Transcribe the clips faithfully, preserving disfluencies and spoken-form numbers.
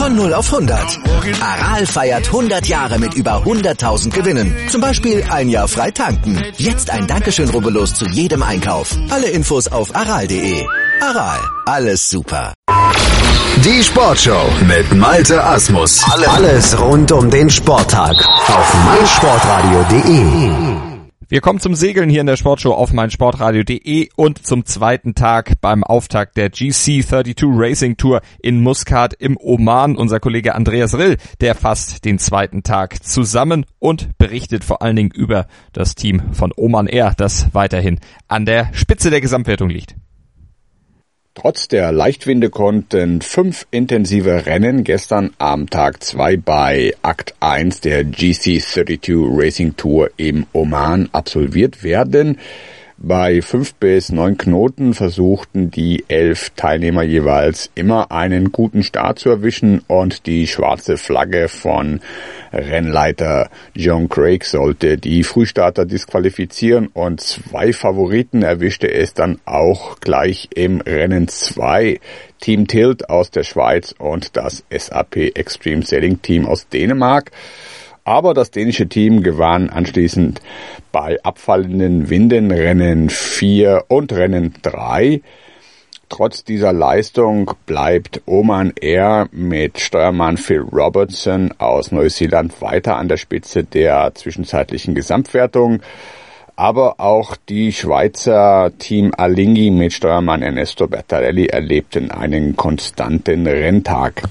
Von null auf hundert. Aral feiert hundert Jahre mit über hunderttausend Gewinnen. Zum Beispiel ein Jahr frei tanken. Jetzt ein Dankeschön, rubbellos zu jedem Einkauf. Alle Infos auf aral punkt de. Aral, alles super. Die Sportshow mit Malte Asmus. Alles rund um den Sporttag auf meinsportradio punkt de. Wir kommen zum Segeln hier in der Sportshow auf meinsportradio punkt de und zum zweiten Tag beim Auftakt der G C zweiunddreißig Racing Tour in Muscat im Oman. Unser Kollege Andreas Rill, der fasst den zweiten Tag zusammen und berichtet vor allen Dingen über das Team von Oman Air, das weiterhin an der Spitze der Gesamtwertung liegt. Trotz der Leichtwinde konnten fünf intensive Rennen gestern am Tag zwei bei Akt eins der G C zweiunddreißig Racing Tour im Oman absolviert werden. Bei fünf bis neun Knoten versuchten die elf Teilnehmer jeweils immer einen guten Start zu erwischen und die schwarze Flagge von Rennleiter John Craig sollte die Frühstarter disqualifizieren und zwei Favoriten erwischte es dann auch gleich im Rennen zwei. Team Tilt aus der Schweiz und das S A P Extreme Sailing Team aus Dänemark. Aber das dänische Team gewann anschließend bei abfallenden Winden Rennen vier und Rennen drei. Trotz dieser Leistung bleibt Oman Air mit Steuermann Phil Robertson aus Neuseeland weiter an der Spitze der zwischenzeitlichen Gesamtwertung. Aber auch die Schweizer Team Alinghi mit Steuermann Ernesto Bertarelli erlebten einen konstanten Renntag.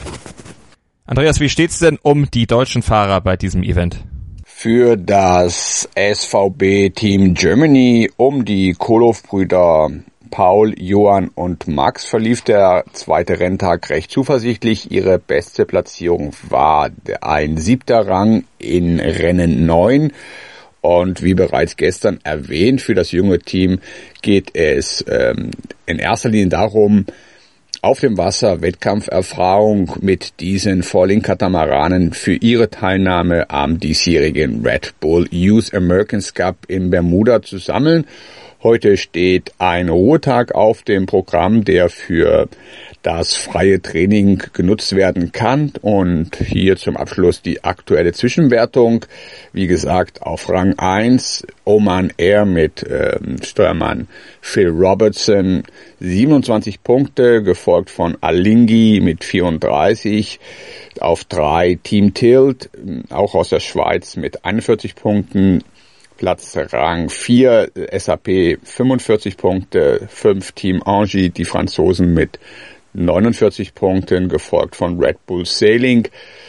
Andreas, wie steht's denn um die deutschen Fahrer bei diesem Event? Für das S V B Team Germany um die Kolow-Brüder Paul, Johann und Max verlief der zweite Renntag recht zuversichtlich. Ihre beste Platzierung war ein siebter Rang in Rennen neun. Und wie bereits gestern erwähnt, für das junge Team geht es ähm, in erster Linie darum, auf dem Wasser Wettkampferfahrung mit diesen Falling-Katamaranen für ihre Teilnahme am diesjährigen Red Bull Youth Americans Cup in Bermuda zu sammeln. Heute steht ein Ruhetag auf dem Programm, der für das freie Training genutzt werden kann. Und hier zum Abschluss die aktuelle Zwischenwertung. Wie gesagt, auf Rang eins Oman Air mit ähm, Steuermann Phil Robertson siebenundzwanzig Punkte, gefolgt von Alinghi mit vierunddreißig. Auf drei Team Tilt, auch aus der Schweiz mit einundvierzig Punkten. Platz Rang vier, S A P fünfundvierzig Punkte, fünf Team Angie, die Franzosen mit neunundvierzig Punkten, gefolgt von Red Bull Sailing.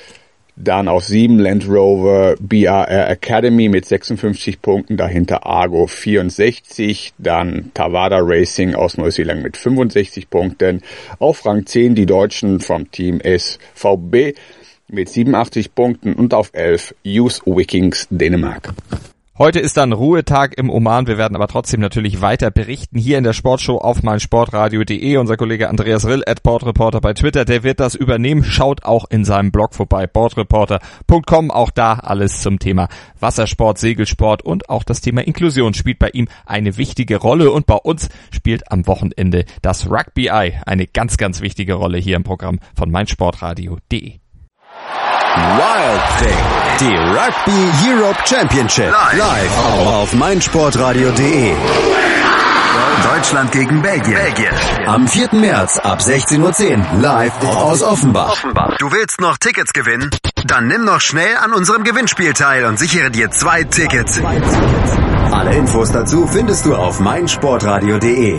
Dann auf sieben Land Rover B R R Academy mit sechsundfünfzig Punkten, dahinter Argo vierundsechzig, dann Tawada Racing aus Neuseeland mit fünfundsechzig Punkten. Auf Rang zehn die Deutschen vom Team S V B mit siebenundachtzig Punkten und auf elf Youth Vikings Dänemark. Heute ist dann Ruhetag im Oman. Wir werden aber trotzdem natürlich weiter berichten hier in der Sportshow auf meinsportradio punkt de. Unser Kollege Andreas Rill, at Boardreporter bei Twitter, der wird das übernehmen. Schaut auch in seinem Blog vorbei, boardreporter punkt com. Auch da alles zum Thema Wassersport, Segelsport und auch das Thema Inklusion spielt bei ihm eine wichtige Rolle. Und bei uns spielt am Wochenende das Rugby Eye eine ganz, ganz wichtige Rolle hier im Programm von meinsportradio punkt de. Wild Thing, die Rugby Europe Championship, live auf meinsportradio punkt de. Deutschland gegen Belgien. Belgien. Am vierten März ab sechzehn Uhr zehn live aus Offenbach. Offenbach. Du willst noch Tickets gewinnen? Dann nimm noch schnell an unserem Gewinnspiel teil und sichere dir zwei Tickets. Alle Infos dazu findest du auf meinsportradio punkt de.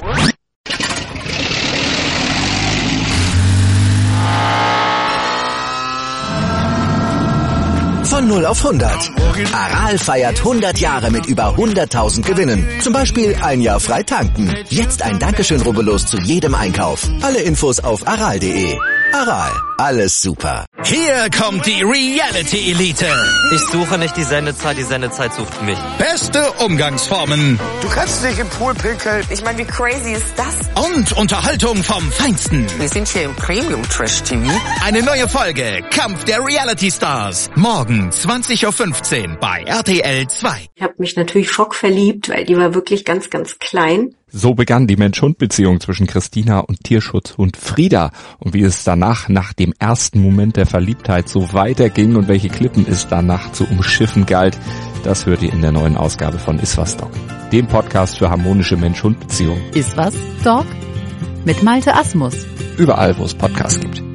Von null auf hundert. Aral feiert hundert Jahre mit über hunderttausend Gewinnen. Zum Beispiel ein Jahr frei tanken. Jetzt ein Dankeschön, rubbellos zu jedem Einkauf. Alle Infos auf aral punkt de. Aral, alles super. Hier kommt die Reality Elite. Ich suche nicht die Sendezeit, die Sendezeit sucht mich. Beste Umgangsformen. Du kannst nicht im Pool pinkeln. Ich meine, wie crazy ist das? Und Unterhaltung vom Feinsten. Wir sind hier im Premium Trash T V. Eine neue Folge Kampf der Reality Stars. Morgen zwanzig Uhr fünfzehn bei R T L zwei. Ich habe mich natürlich schockverliebt, weil die war wirklich ganz, ganz klein. So begann die Mensch-Hund-Beziehung zwischen Christina und Tierschutzhund Frieda. Und wie es danach, nach dem diesem ersten Moment der Verliebtheit so weiterging und welche Klippen es danach zu umschiffen galt, das hört ihr in der neuen Ausgabe von Iswas Dog, dem Podcast für harmonische Mensch-Hund-Beziehungen. Iswas Dog? Mit Malte Asmus. Überall, wo es Podcasts gibt.